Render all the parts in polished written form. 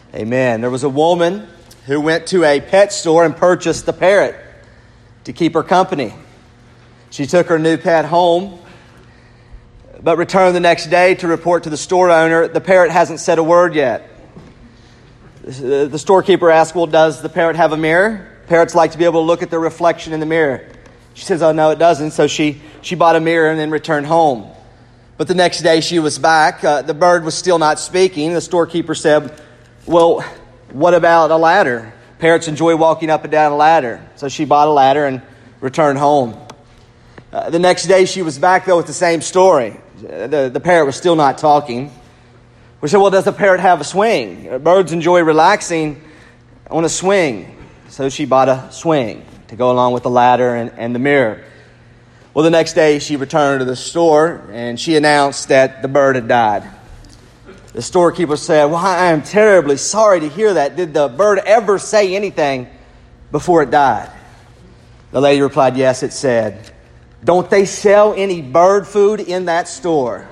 Amen. There was a woman who went to a pet store and purchased a parrot to keep her company. She took her new pet home, but returned the next day to report to the store owner, the parrot hasn't said a word yet. The storekeeper asked, well, does the parrot have a mirror? Parrots like to be able to look at their reflection in the mirror. She says, oh, no, it doesn't. So she bought a mirror and then returned home. But the next day she was back. The bird was still not speaking. The storekeeper said, well, what about a ladder? Parrots enjoy walking up and down a ladder. So she bought a ladder and returned home. The next day she was back, though, with the same story. The parrot was still not talking. We said, well, does the parrot have a swing? Birds enjoy relaxing on a swing. So she bought a swing to go along with the ladder and the mirror. Well, the next day she returned to the store and she announced that the bird had died. The storekeeper said, well, I am terribly sorry to hear that. Did the bird ever say anything before it died? The lady replied, yes, it said. Don't they sell any bird food in that store?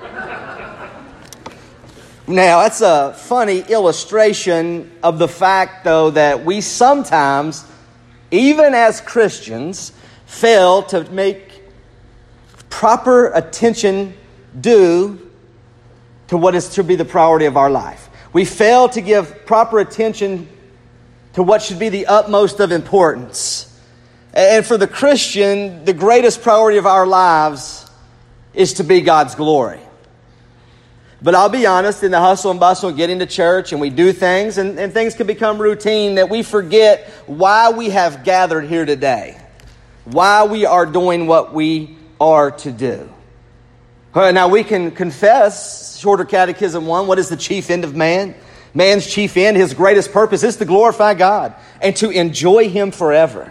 Now, that's a funny illustration of the fact, though, that we sometimes, even as Christians, fail to make proper attention due to what is to be the priority of our life. We fail to give proper attention to what should be the utmost of importance. And for the Christian, the greatest priority of our lives is to be God's glory. But I'll be honest, in the hustle and bustle of getting to church and we do things and things can become routine that we forget why we have gathered here today. Why we are doing what we are to do. Now we can confess, Shorter Catechism 1, what is the chief end of man? Man's chief end, his greatest purpose is to glorify God and to enjoy Him forever.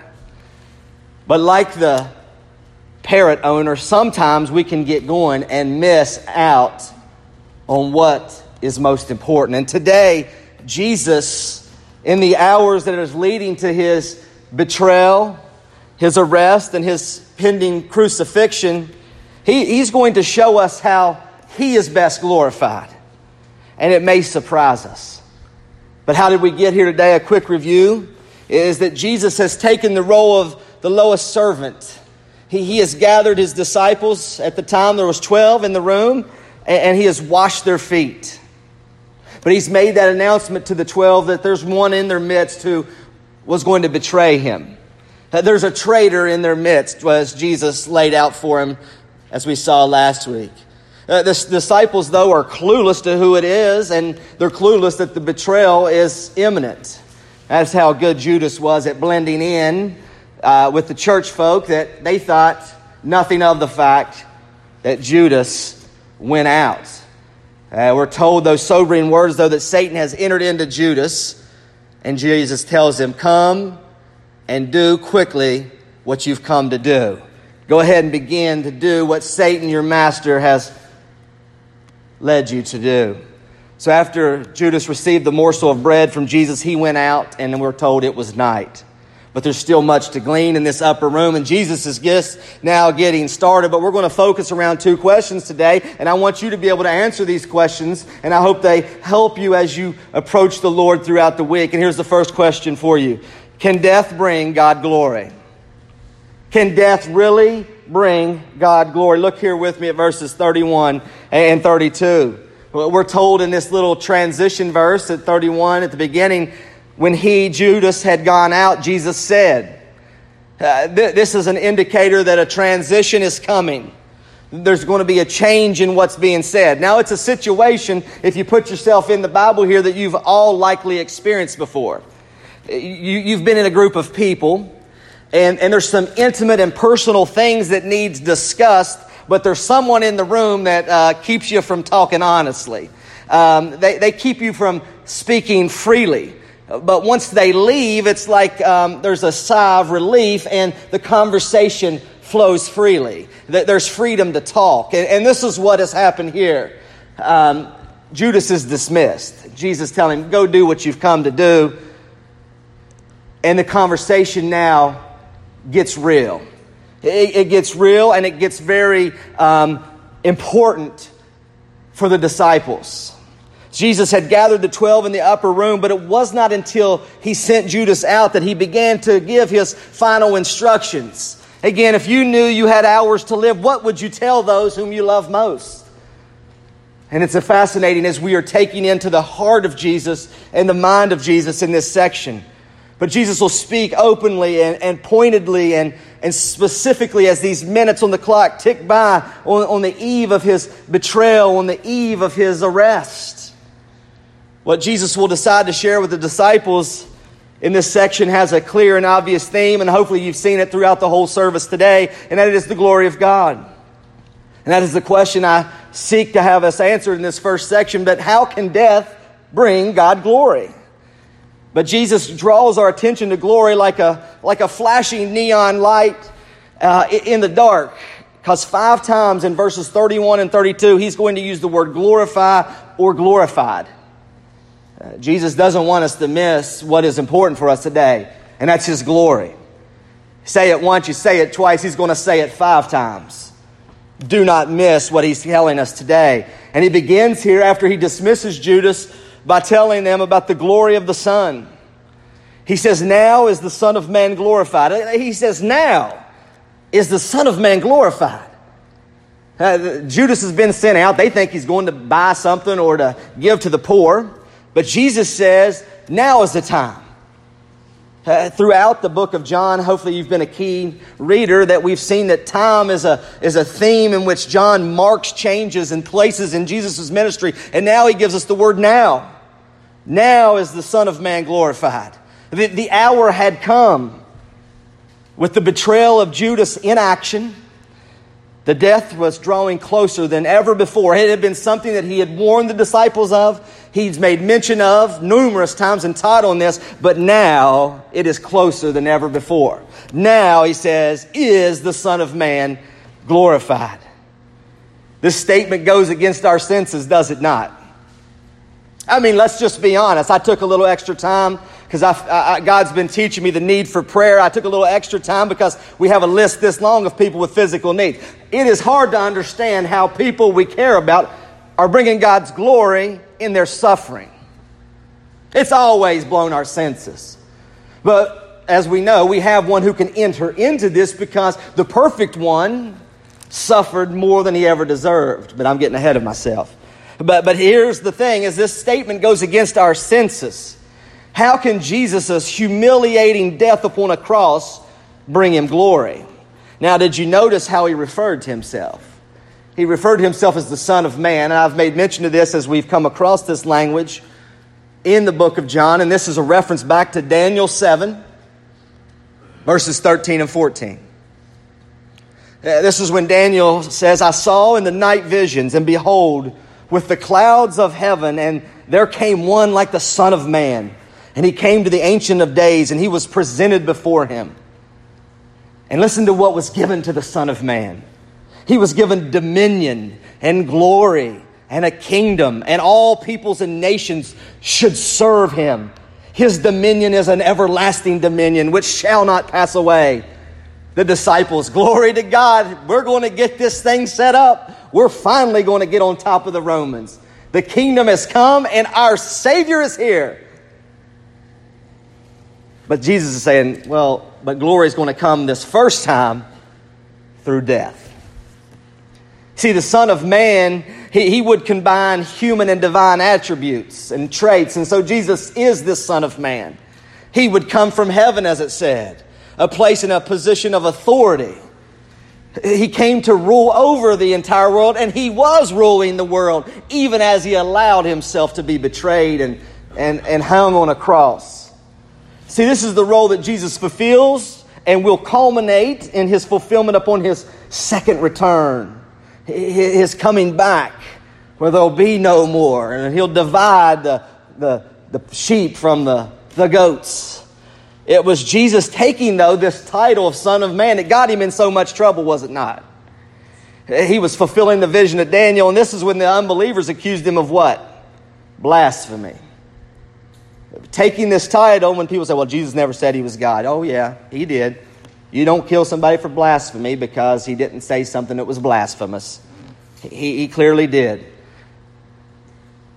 But like the parrot owner, sometimes we can get going and miss out on what is most important. And today, Jesus, in the hours that is leading to His betrayal, His arrest, and His pending crucifixion, He's going to show us how He is best glorified. And it may surprise us. But how did we get here today? A quick review is that Jesus has taken the role of the lowest servant. He has gathered His disciples. At the time, there was 12 in the room, and He has washed their feet. But He's made that announcement to the 12 that there's one in their midst who was going to betray Him. There's a traitor in their midst, as Jesus laid out for him, as we saw last week. The disciples, though, are clueless to who it is, and they're clueless that the betrayal is imminent. That's how good Judas was at blending in with the church folk, that they thought nothing of the fact that Judas went out. We're told those sobering words, though, that Satan has entered into Judas, and Jesus tells him, come and do quickly what you've come to do. Go ahead and begin to do what Satan, your master, has led you to do. So after Judas received the morsel of bread from Jesus, he went out, and we're told it was night. But there's still much to glean in this upper room, and Jesus is just now getting started. But we're going to focus around two questions today, and I want you to be able to answer these questions, and I hope they help you as you approach the Lord throughout the week. And here's the first question for you. Can death bring God glory? Can death really bring God glory? Look here with me at verses 31 and 32. We're told in this little transition verse at 31 at the beginning, when Judas, had gone out, Jesus said, this is an indicator that a transition is coming. There's going to be a change in what's being said. Now, it's a situation, if you put yourself in the Bible here, that you've all likely experienced before. You've been in a group of people, and there's some intimate and personal things that needs discussed, but there's someone in the room that keeps you from talking honestly. They keep you from speaking freely. But once they leave, it's like there's a sigh of relief and the conversation flows freely. There's freedom to talk. And this is what has happened here. Judas is dismissed. Jesus telling him, go do what you've come to do. And the conversation now gets real. It gets real, and it gets very important for the disciples. Jesus had gathered the 12 in the upper room, but it was not until he sent Judas out that he began to give his final instructions. Again, if you knew you had hours to live, what would you tell those whom you love most? And it's fascinating as we are taking into the heart of Jesus and the mind of Jesus in this section. But Jesus will speak openly and pointedly and specifically as these minutes on the clock tick by on the eve of his betrayal, on the eve of his arrest. What Jesus will decide to share with the disciples in this section has a clear and obvious theme, and hopefully you've seen it throughout the whole service today, and that is the glory of God. And that is the question I seek to have us answered in this first section. But how can death bring God glory? But Jesus draws our attention to glory like a flashing neon light in the dark. Because 5 times in verses 31 and 32, he's going to use the word glorify or glorified. Jesus doesn't want us to miss what is important for us today, and that's his glory. Say it once, you say it twice, he's going to say it 5 times. Do not miss what he's telling us today. And he begins here after he dismisses Judas by telling them about the glory of the Son. He says, now is the Son of Man glorified. He says, now is the Son of Man glorified. Judas has been sent out. They think he's going to buy something or to give to the poor. But Jesus says, now is the time. Throughout the book of John, hopefully you've been a keen reader, that we've seen that time is a theme in which John marks changes and places in Jesus' ministry. And now he gives us the word now. Now is the Son of Man glorified. The hour had come. With the betrayal of Judas in action, the death was drawing closer than ever before. It had been something that he had warned the disciples of. He's made mention of numerous times and taught on this, but now it is closer than ever before. Now, he says, is the Son of Man glorified. This statement goes against our senses, does it not? I mean, let's just be honest. I took a little extra time because God's been teaching me the need for prayer. I took a little extra time because we have a list this long of people with physical needs. It is hard to understand how people we care about are bringing God's glory in their suffering. It's always blown our senses. But as we know, we have one who can enter into this because the perfect one suffered more than he ever deserved. But I'm getting ahead of myself. But here's the thing, as this statement goes against our senses, how can Jesus' humiliating death upon a cross bring him glory? Now, did you notice how he referred to himself? He referred to himself as the Son of Man. And I've made mention of this as we've come across this language in the book of John. And this is a reference back to Daniel 7, verses 13 and 14. This is when Daniel says, I saw in the night visions, and behold, with the clouds of heaven, and there came one like the Son of Man. And he came to the Ancient of Days, and he was presented before him. And listen to what was given to the Son of Man. He was given dominion and glory and a kingdom, and all peoples and nations should serve him. His dominion is an everlasting dominion which shall not pass away. The disciples, glory to God, we're going to get this thing set up. We're finally going to get on top of the Romans. The kingdom has come and our Savior is here. But Jesus is saying, well, but glory is going to come this first time through death. See, the Son of Man, he would combine human and divine attributes and traits. And so Jesus is this Son of Man. He would come from heaven, as it said, a place in a position of authority. He came to rule over the entire world, and he was ruling the world, even as he allowed himself to be betrayed and hung on a cross. See, this is the role that Jesus fulfills and will culminate in his fulfillment upon his second return, his coming back, where there'll be no more, and he'll divide the sheep from the goats. It was Jesus taking, though, this title of Son of Man that got him in so much trouble, was it not? He was fulfilling the vision of Daniel, and this is when the unbelievers accused him of what? Blasphemy. Taking this title, when people say, well, Jesus never said he was God. Oh, yeah, he did. You don't kill somebody for blasphemy because he didn't say something that was blasphemous. He clearly did.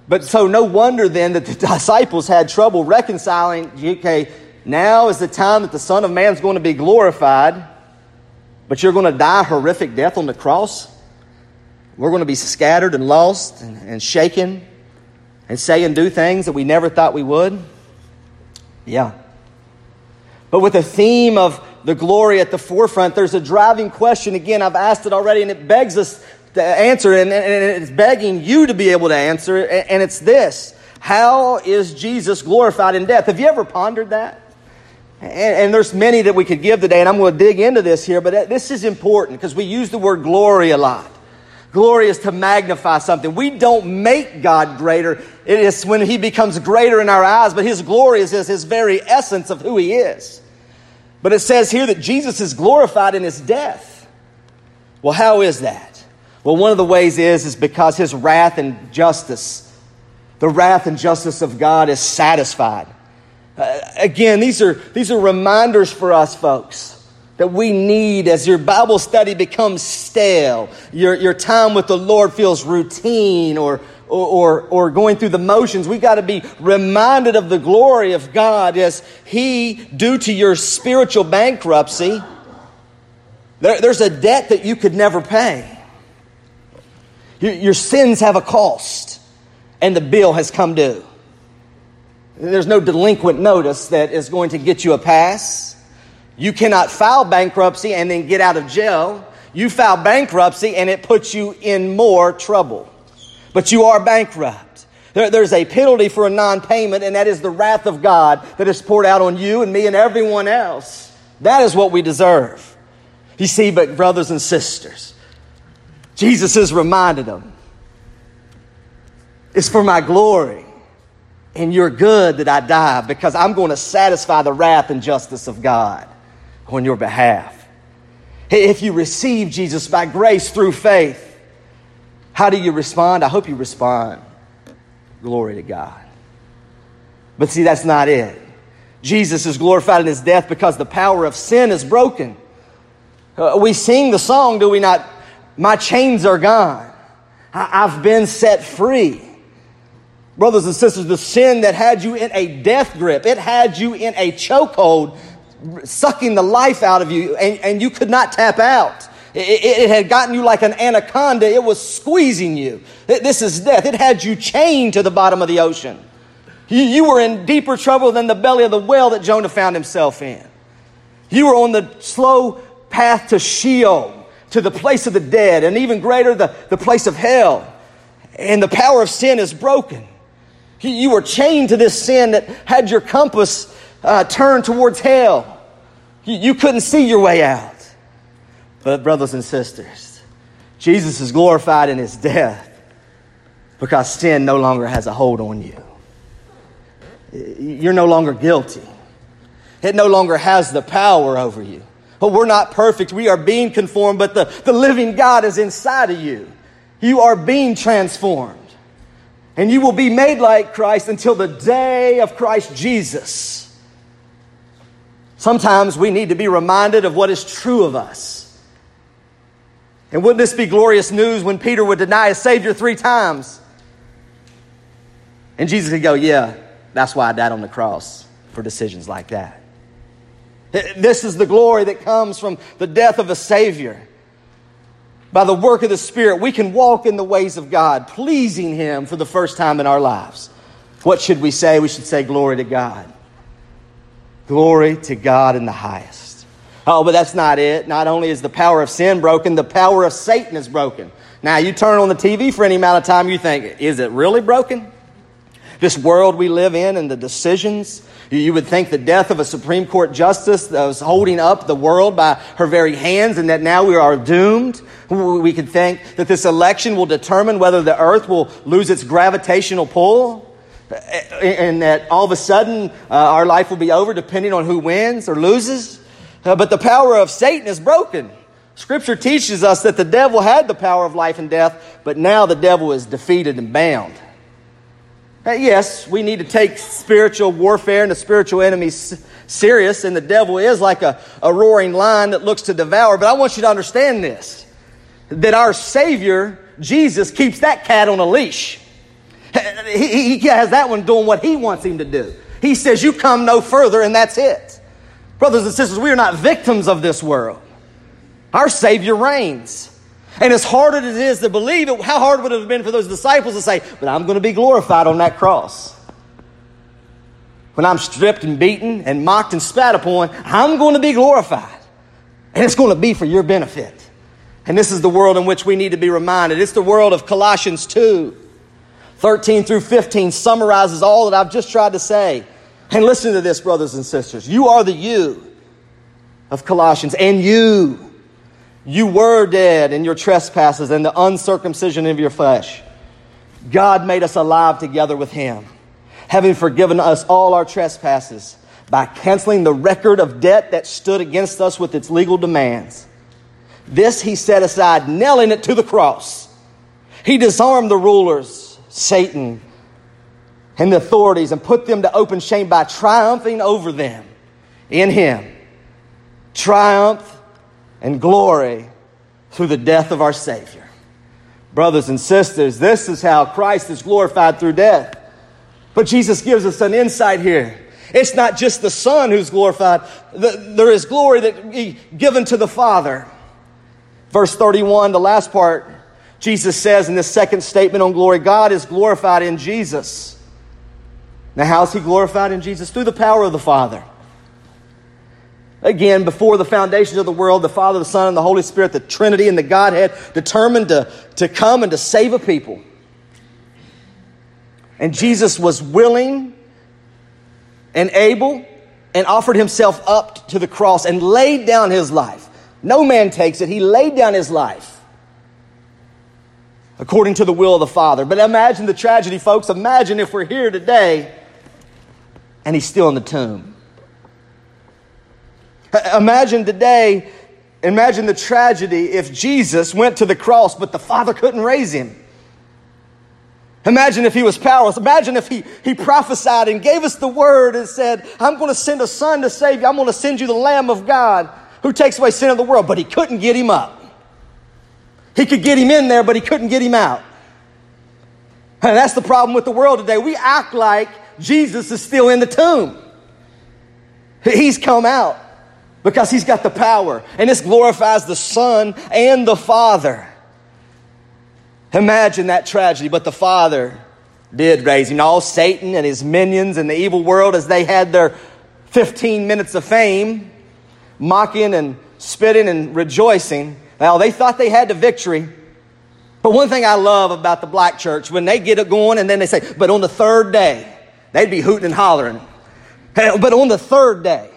But so no wonder then that the disciples had trouble reconciling, okay, now is the time that the Son of Man is going to be glorified, but you're going to die a horrific death on the cross. We're going to be scattered and lost and shaken and say and do things that we never thought we would. Yeah. But with the theme of the glory at the forefront, there's a driving question. Again, I've asked it already, and it begs us to answer, and it's begging you to be able to answer it, and it's this: how is Jesus glorified in death? Have you ever pondered that? And there's many that we could give today, and I'm going to dig into this here, but this is important because we use the word glory a lot. Glory is to magnify something. We don't make God greater. It is when He becomes greater in our eyes, but His glory is His very essence of who He is. But it says here that Jesus is glorified in His death. Well, how is that? Well, one of the ways is because His wrath and justice, the wrath and justice of God is satisfied. Again, these are reminders for us, folks, that we need as your Bible study becomes stale, your time with the Lord feels routine or going through the motions. We've got to be reminded of the glory of God as He, due to your spiritual bankruptcy, there's a debt that you could never pay. Your sins have a cost, and the bill has come due. There's no delinquent notice that is going to get you a pass. You cannot file bankruptcy and then get out of jail. You file bankruptcy and it puts you in more trouble. But you are bankrupt. There's a penalty for a non-payment, and that is the wrath of God that is poured out on you and me and everyone else. That is what we deserve. You see, but brothers and sisters, Jesus has reminded them, it's for my glory and your good that I die, because I'm going to satisfy the wrath and justice of God on your behalf. If you receive Jesus by grace through faith, how do you respond? I hope you respond. Glory to God. But see, that's not it. Jesus is glorified in His death because the power of sin is broken. We sing the song, do we not? My chains are gone. I've been set free. Brothers and sisters, the sin that had you in a death grip, it had you in a chokehold, sucking the life out of you, and you could not tap out. It had gotten you like an anaconda. It was squeezing you. This is death. It had you chained to the bottom of the ocean. You were in deeper trouble than the belly of the whale that Jonah found himself in. You were on the slow path to Sheol, to the place of the dead, and even greater, the place of hell. And the power of sin is broken. You were chained to this sin that had your compass turned towards hell. You couldn't see your way out. But brothers and sisters, Jesus is glorified in His death because sin no longer has a hold on you. You're no longer guilty. It no longer has the power over you. But we're not perfect. We are being conformed, but the living God is inside of you. You are being transformed. And you will be made like Christ until the day of Christ Jesus. Sometimes we need to be reminded of what is true of us. And wouldn't this be glorious news when Peter would deny his Savior 3 times? And Jesus could go, yeah, that's why I died on the cross, for decisions like that. This is the glory that comes from the death of a Savior. By the work of the Spirit, we can walk in the ways of God, pleasing Him for the first time in our lives. What should we say? We should say, glory to God. Glory to God in the highest. Oh, but that's not it. Not only is the power of sin broken, the power of Satan is broken. Now, you turn on the TV for any amount of time, you think, is it really broken? This world we live in and the decisions. You would think the death of a Supreme Court justice that was holding up the world by her very hands, and that now we are doomed. We could think that this election will determine whether the earth will lose its gravitational pull, and that all of a sudden our life will be over depending on who wins or loses. But the power of Satan is broken. Scripture teaches us that the devil had the power of life and death, but now the devil is defeated and bound. Yes, we need to take spiritual warfare and the spiritual enemies serious, and the devil is like a roaring lion that looks to devour. But I want you to understand this, that our Savior, Jesus, keeps that cat on a leash. He has that one doing what he wants him to do. He says, you come no further, and that's it. Brothers and sisters, we are not victims of this world. Our Savior reigns. And as hard as it is to believe it, how hard would it have been for those disciples to say, but I'm going to be glorified on that cross. When I'm stripped and beaten and mocked and spat upon, I'm going to be glorified. And it's going to be for your benefit. And this is the world in which we need to be reminded. It's the world of Colossians 2. 13 through 15 summarizes all that I've just tried to say. And listen to this, brothers and sisters. You are the you of Colossians. And you were dead in your trespasses and the uncircumcision of your flesh. God made us alive together with Him, having forgiven us all our trespasses by canceling the record of debt that stood against us with its legal demands. This He set aside, nailing it to the cross. He disarmed the rulers, Satan, and the authorities, and put them to open shame by triumphing over them in Him. Triumph and glory through the death of our Savior. Brothers and sisters, this is how Christ is glorified through death. But Jesus gives us an insight here. It's not just the Son who's glorified. There is glory that He given to the Father. Verse 31, the last part, Jesus says in this second statement on glory, God is glorified in Jesus. Now, how is He glorified in Jesus? Through the power of the Father. Again, before the foundations of the world, the Father, the Son, and the Holy Spirit, the Trinity and the Godhead, determined to come and to save a people. And Jesus was willing and able and offered Himself up to the cross and laid down His life. No man takes it. He laid down His life according to the will of the Father. But imagine the tragedy, folks. Imagine if we're here today and He's still in the tomb. Imagine today, imagine the tragedy if Jesus went to the cross, but the Father couldn't raise Him. Imagine if He was powerless. Imagine if he prophesied and gave us the word and said, I'm going to send a Son to save you. I'm going to send you the Lamb of God who takes away sin of the world. But He couldn't get Him up. He could get Him in there, but He couldn't get Him out. And that's the problem with the world today. We act like Jesus is still in the tomb. He's come out because He's got the power. And this glorifies the Son and the Father. Imagine that tragedy, but the Father did raise Him. All Satan and his minions and the evil world, as they had their 15 minutes of fame, mocking and spitting and rejoicing, well, they thought they had the victory. But one thing I love about the black church, when they get it going and then they say, but on the third day, they'd be hooting and hollering. But on the third day,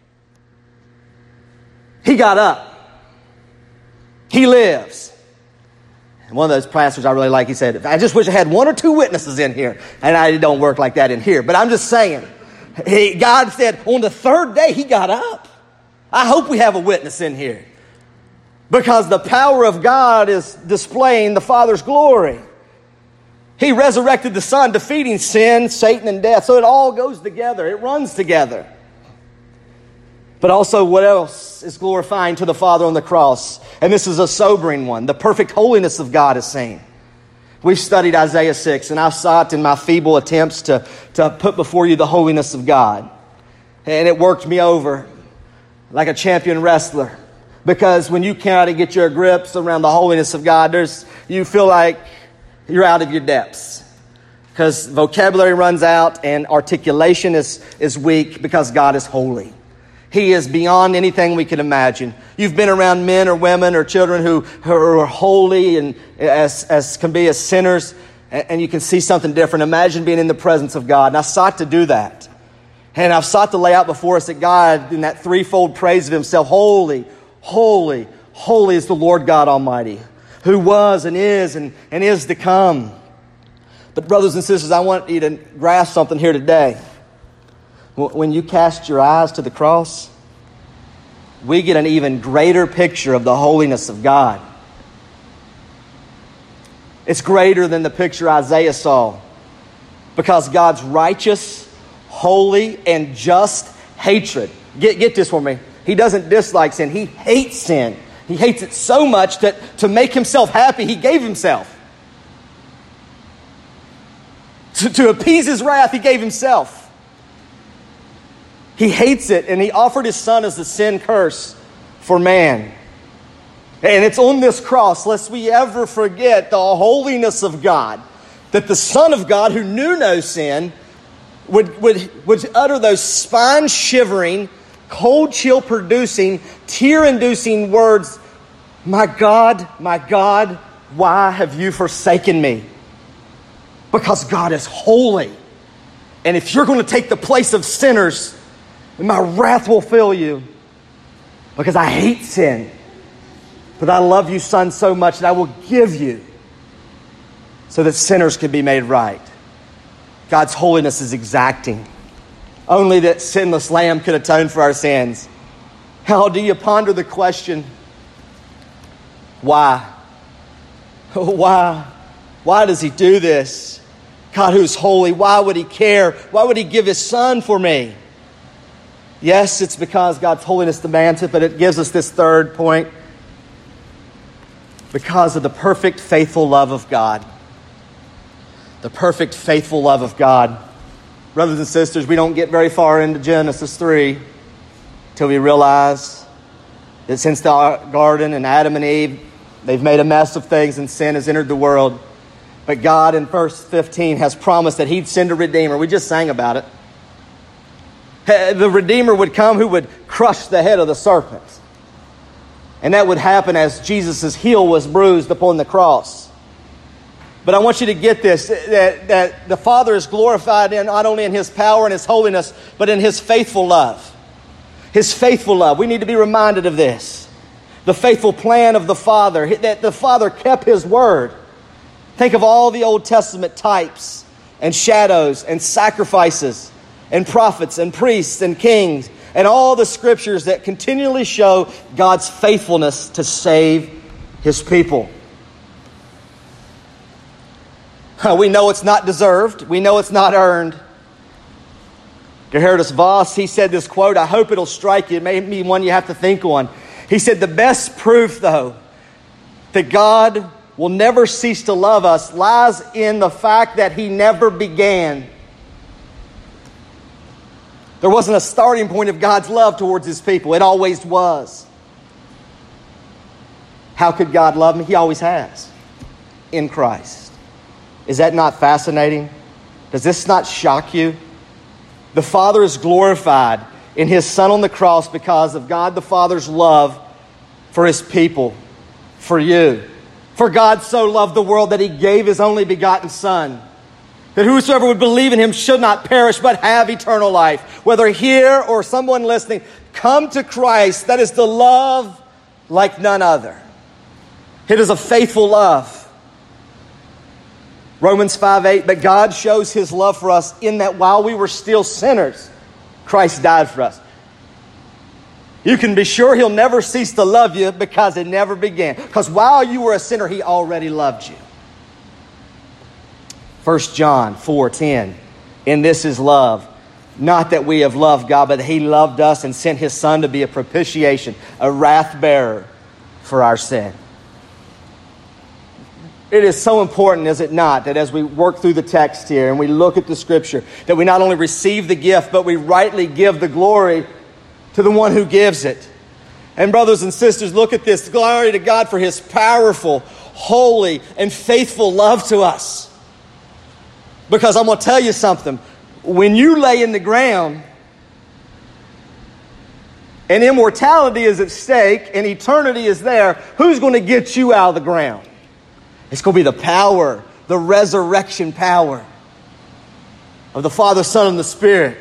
He got up. He lives. And one of those pastors I really like, he said, I just wish I had one or two witnesses in here. And it don't work like that in here. But I'm just saying, God said on the third day He got up. I hope we have a witness in here. Because the power of God is displaying the Father's glory. He resurrected the Son, defeating sin, Satan, and death. So it all goes together. It runs together. But also, what else is glorifying to the Father on the cross? And this is a sobering one. The perfect holiness of God is seen. We've studied Isaiah 6, and I've sought in my feeble attempts to put before you the holiness of God. And it worked me over like a champion wrestler. Because when you kind of get your grips around the holiness of God, you feel like you're out of your depths. Because vocabulary runs out and articulation is weak because God is holy. He is beyond anything we can imagine. You've been around men or women or children who are holy and as can be as sinners, and you can see something different. Imagine being in the presence of God. And I sought to do that. And I've sought to lay out before us that God, in that threefold praise of Himself, holy, holy, holy is the Lord God Almighty, who was and is to come. But brothers and sisters, I want you to grasp something here today. When you cast your eyes to the cross, we get an even greater picture of the holiness of God. It's greater than the picture Isaiah saw, because God's righteous, holy, and just hatred. Get this for me. He doesn't dislike sin. He hates sin. He hates it so much that to make Himself happy, He gave Himself. To appease his wrath, he gave himself. He hates it, and he offered his son as the sin curse for man. And it's on this cross, lest we ever forget the holiness of God, that the Son of God, who knew no sin, would utter those spine-shivering, cold chill-producing, tear-inducing words, my God, why have you forsaken me?" Because God is holy. And if you're going to take the place of sinners, my wrath will fill you. Because I hate sin. But I love you, Son, so much that I will give you so that sinners can be made right. God's holiness is exacting. Only that sinless Lamb could atone for our sins. How do you ponder the question, why? Why? Why does he do this? God who's holy, why would he care? Why would he give his son for me? Yes, it's because God's holiness demands it, but it gives us this third point. Because of the perfect, faithful love of God. The perfect, faithful love of God. Brothers and sisters, we don't get very far into Genesis 3 till we realize that since the garden and Adam and Eve, they've made a mess of things and sin has entered the world. But God in verse 15 has promised that he'd send a Redeemer. We just sang about it. The Redeemer would come who would crush the head of the serpent. And that would happen as Jesus' heel was bruised upon the cross. But I want you to get this, that the Father is glorified not only in his power and his holiness, but in his faithful love. His faithful love. We need to be reminded of this. The faithful plan of the Father, that the Father kept his word. Think of all the Old Testament types and shadows and sacrifices and prophets and priests and kings and all the scriptures that continually show God's faithfulness to save his people. We know it's not deserved. We know it's not earned. Geerhardus Vos, he said this quote, I hope it'll strike you. It may be one you have to think on. He said, the best proof, though, that God will never cease to love us lies in the fact that he never began. There wasn't a starting point of God's love towards his people. It always was. How could God love me? He always has. In Christ. Is that not fascinating? Does this not shock you? The Father is glorified in his Son on the cross because of God the Father's love for his people, for you. For God so loved the world that he gave his only begotten Son, that whosoever would believe in him should not perish but have eternal life. Whether here or someone listening, come to Christ. That is the love like none other. It is a faithful love. Romans 5:8, but God shows his love for us in that while we were still sinners, Christ died for us. You can be sure he'll never cease to love you because it never began. Because while you were a sinner, he already loved you. 1 John 4:10, in this is love, not that we have loved God, but that he loved us and sent his Son to be a propitiation, a wrath bearer for our sin. It is so important, is it not, that as we work through the text here and we look at the Scripture, that we not only receive the gift, but we rightly give the glory to the one who gives it. And brothers and sisters, look at this. Glory to God for his powerful, holy, and faithful love to us. Because I'm going to tell you something. When you lay in the ground and immortality is at stake and eternity is there, who's going to get you out of the ground? It's going to be the power, the resurrection power of the Father, Son, and the Spirit,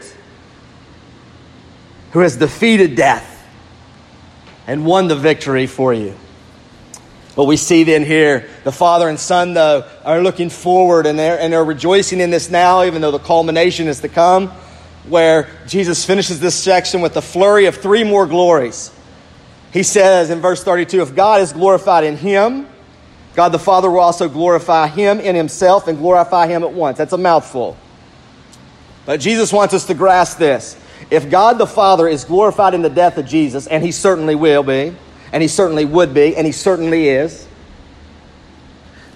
who has defeated death and won the victory for you. But we see then here, the Father and Son, though, are looking forward and they're rejoicing in this now, even though the culmination is to come, where Jesus finishes this section with a flurry of three more glories. He says in verse 32, if God is glorified in him, God the Father will also glorify him in himself and glorify him at once. That's a mouthful. But Jesus wants us to grasp this. If God the Father is glorified in the death of Jesus, and he certainly will be, and he certainly would be, and he certainly is,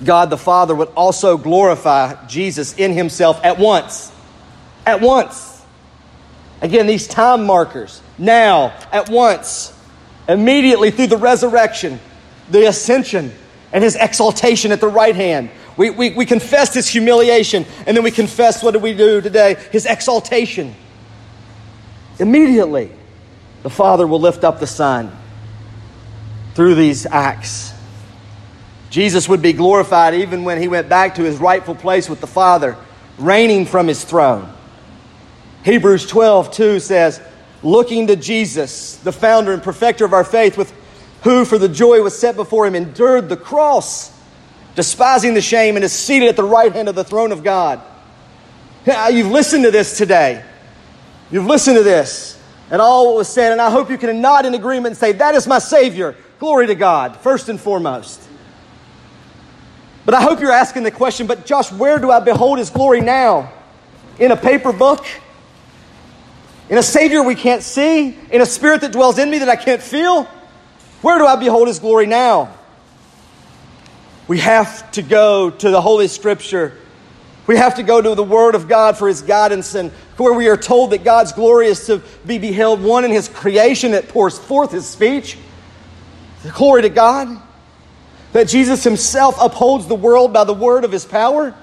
God the Father would also glorify Jesus in himself at once. At once. Again, these time markers. Now, at once. Immediately through the resurrection, the ascension, and his exaltation at the right hand. We confessed his humiliation, and then we confessed, what do we do today? His exaltation. Immediately, the Father will lift up the Son through these acts. Jesus would be glorified even when he went back to his rightful place with the Father, reigning from his throne. Hebrews 12:2 says, looking to Jesus, the founder and perfecter of our faith, with who for the joy was set before him endured the cross, despising the shame, and is seated at the right hand of the throne of God. You've listened to this today. You've listened to this and all what was said, and I hope you can nod in agreement and say, that is my Savior. Glory to God, first and foremost. But I hope you're asking the question, but Josh, where do I behold his glory now? In a paper book? In a Savior we can't see? In a Spirit that dwells in me that I can't feel? Where do I behold his glory now? We have to go to the Holy Scripture. We have to go to the Word of God for his guidance, and where we are told that God's glory is to be beheld, one, in his creation that pours forth his speech. Glory to God. That Jesus himself upholds the world by the word of his power.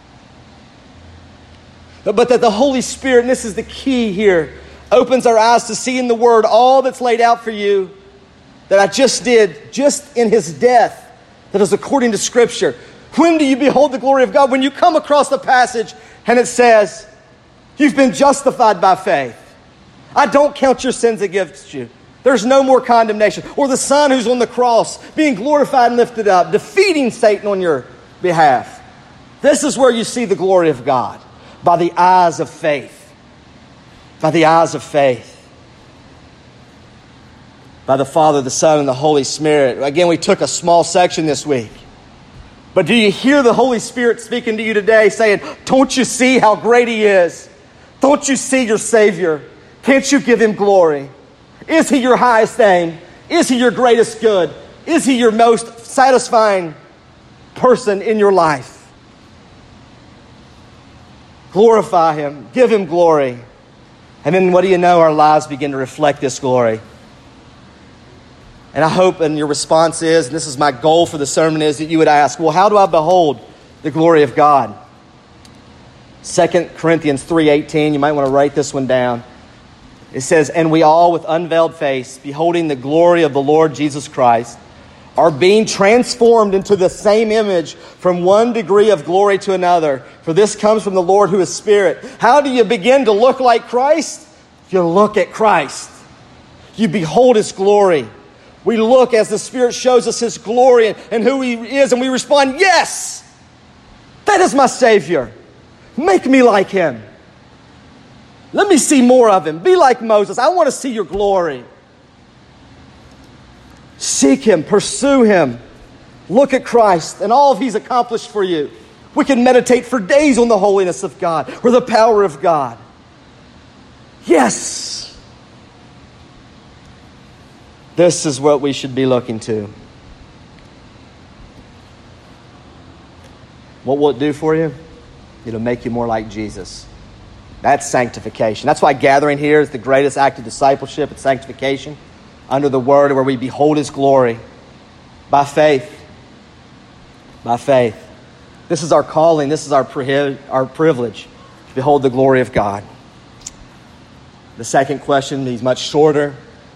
But that the Holy Spirit, and this is the key here, opens our eyes to see in the Word all that's laid out for you that I just did, just in his death, that is according to Scripture. When do you behold the glory of God? When you come across the passage and it says, you've been justified by faith. I don't count your sins against you. There's no more condemnation. Or the Son who's on the cross, being glorified and lifted up, defeating Satan on your behalf. This is where you see the glory of God, by the eyes of faith. By the eyes of faith. By the Father, the Son, and the Holy Spirit. Again, we took a small section this week. But do you hear the Holy Spirit speaking to you today saying, don't you see how great he is? Don't you see your Savior? Can't you give him glory? Is he your highest aim? Is he your greatest good? Is he your most satisfying person in your life? Glorify him. Give him glory. And then what do you know? Our lives begin to reflect this glory. And I hope, and your response is, and this is my goal for the sermon, is that you would ask, well, how do I behold the glory of God? 2 Corinthians 3:18, you might want to write this one down. It says, and we all with unveiled face, beholding the glory of the Lord Jesus Christ, are being transformed into the same image from one degree of glory to another. For this comes from the Lord who is Spirit. How do you begin to look like Christ? You look at Christ. You behold his glory. We look as the Spirit shows us his glory and who he is, and we respond, yes, that is my Savior. Make me like him. Let me see more of him. Be like Moses. I want to see your glory. Seek him. Pursue him. Look at Christ and all he's accomplished for you. We can meditate for days on the holiness of God or the power of God. Yes. This is what we should be looking to. What will it do for you? It'll make you more like Jesus. That's sanctification. That's why gathering here is the greatest act of discipleship. It's sanctification under the Word, where we behold his glory by faith. By faith. This is our calling. This is our privilege to behold the glory of God. The second question is much shorter,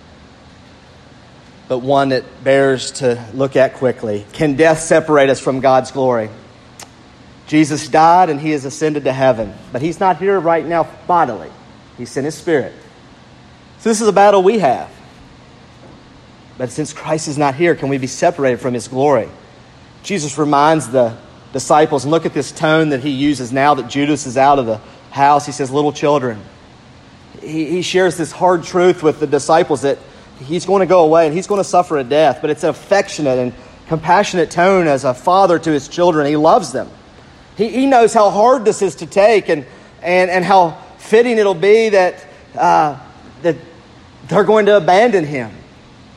but one that bears to look at quickly. Can death separate us from God's glory? Jesus died and he has ascended to heaven, but he's not here right now bodily. He sent his Spirit. So this is a battle we have. But since Christ is not here, can we be separated from his glory? Jesus reminds the disciples, and look at this tone that he uses now that Judas is out of the house. He says, little children. He shares this hard truth with the disciples that he's going to go away and he's going to suffer a death, but it's an affectionate and compassionate tone as a father to his children. He loves them. He knows how hard this is to take and how fitting it'll be that they're going to abandon him.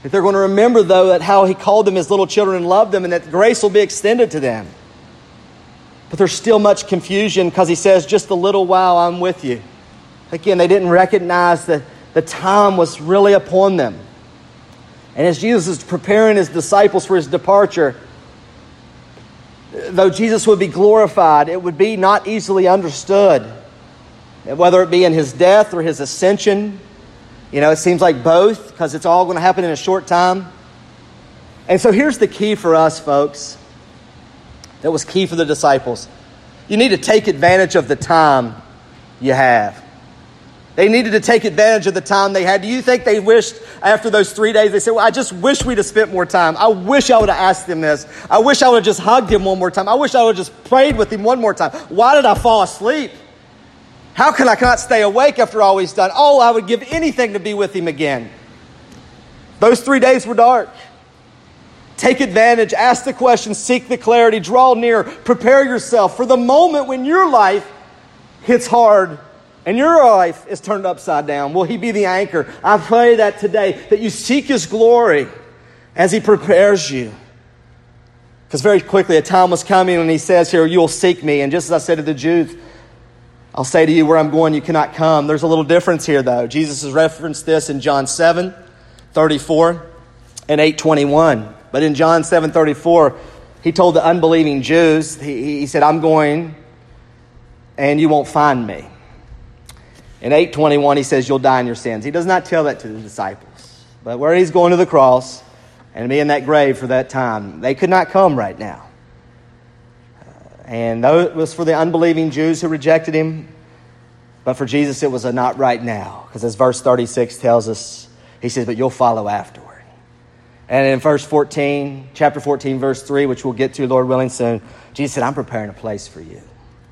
That they're going to remember, though, that how he called them his little children and loved them, and that grace will be extended to them. But there's still much confusion because he says, just a little while I'm with you. Again, they didn't recognize that the time was really upon them. And as Jesus is preparing his disciples for his departure, though Jesus would be glorified, it would be not easily understood. Whether it be in his death or his ascension, it seems like both, because it's all going to happen in a short time. And so here's the key for us, folks. That was key for the disciples. You need to take advantage of the time you have. They needed to take advantage of the time they had. Do you think they wished after those 3 days, they said, well, I just wish we'd have spent more time. I wish I would have asked him this. I wish I would have just hugged him one more time. I wish I would have just prayed with him one more time. Why did I fall asleep? How can I not stay awake after all he's done? Oh, I would give anything to be with him again. Those 3 days were dark. Take advantage, ask the questions, seek the clarity, draw near, prepare yourself for the moment when your life hits hard and your life is turned upside down. Will he be the anchor? I pray that today, that you seek his glory as he prepares you. Because very quickly a time was coming and he says here, you'll seek me. And just as I said to the Jews, I'll say to you, where I'm going, you cannot come. There's a little difference here, though. Jesus has referenced this in John 7:34 and 8:21. But in John 7:34, he told the unbelieving Jews, he said, I'm going and you won't find me. In 8:21, he says, you'll die in your sins. He does not tell that to the disciples. But where he's going to the cross and be in that grave for that time, they could not come right now. And though it was for the unbelieving Jews who rejected him, but for Jesus it was a not right now. Because as verse 36 tells us, he says, but you'll follow afterward. And in chapter 14, verse 3, which we'll get to, Lord willing, soon, Jesus said, I'm preparing a place for you.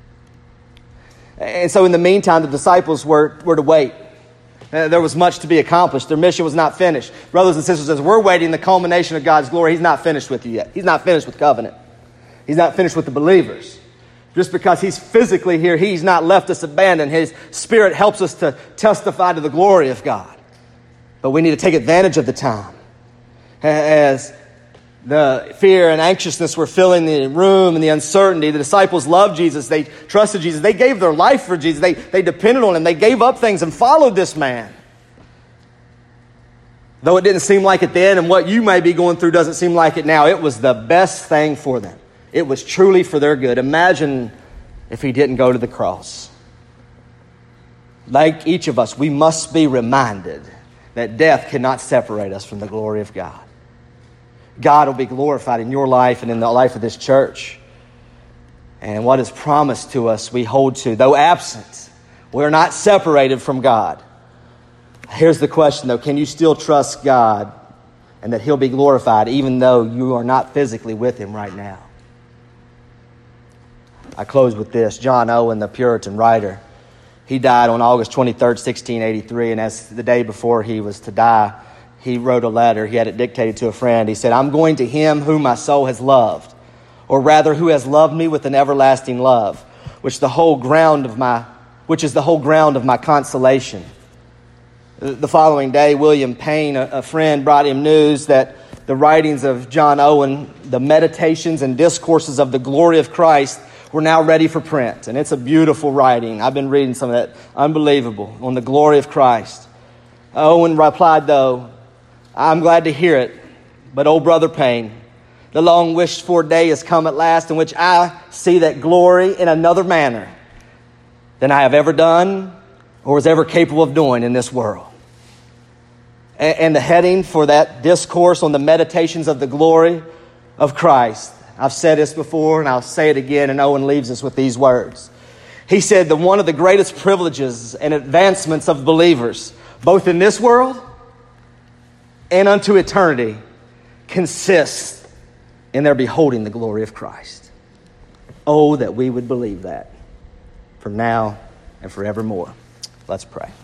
And so in the meantime, the disciples were to wait. There was much to be accomplished. Their mission was not finished. Brothers and sisters, as we're waiting the culmination of God's glory, he's not finished with you yet. He's not finished with covenant. He's not finished with the believers. Just because he's physically here, he's not left us abandoned. His Spirit helps us to testify to the glory of God. But we need to take advantage of the time. As the fear and anxiousness were filling the room and the uncertainty, the disciples loved Jesus. They trusted Jesus. They gave their life for Jesus. They depended on him. They gave up things and followed this man. Though it didn't seem like it then, and what you may be going through doesn't seem like it now, it was the best thing for them. It was truly for their good. Imagine if he didn't go to the cross. Like each of us, we must be reminded that death cannot separate us from the glory of God. God will be glorified in your life and in the life of this church. And what is promised to us, we hold to. Though absent, we're not separated from God. Here's the question, though. Can you still trust God and that he'll be glorified even though you are not physically with him right now? I close with this. John Owen, the Puritan writer, he died on August 23rd, 1683. And as the day before he was to die, he wrote a letter. He had it dictated to a friend. He said, I'm going to him whom my soul has loved, or rather who has loved me with an everlasting love, which is the whole ground of my consolation. The following day, William Payne, a friend, brought him news that the writings of John Owen, the meditations and discourses of the glory of Christ, were now ready for print. And it's a beautiful writing. I've been reading some of that. Unbelievable. On the glory of Christ. Owen replied, though, I'm glad to hear it, but old Brother Payne, the long wished for day has come at last in which I see that glory in another manner than I have ever done or was ever capable of doing in this world. And the heading for that discourse on the meditations of the glory of Christ, I've said this before and I'll say it again, and Owen leaves us with these words. He said that one of the greatest privileges and advancements of believers, both in this world and unto eternity, consists in their beholding the glory of Christ. Oh, that we would believe that from now and forevermore. Let's pray.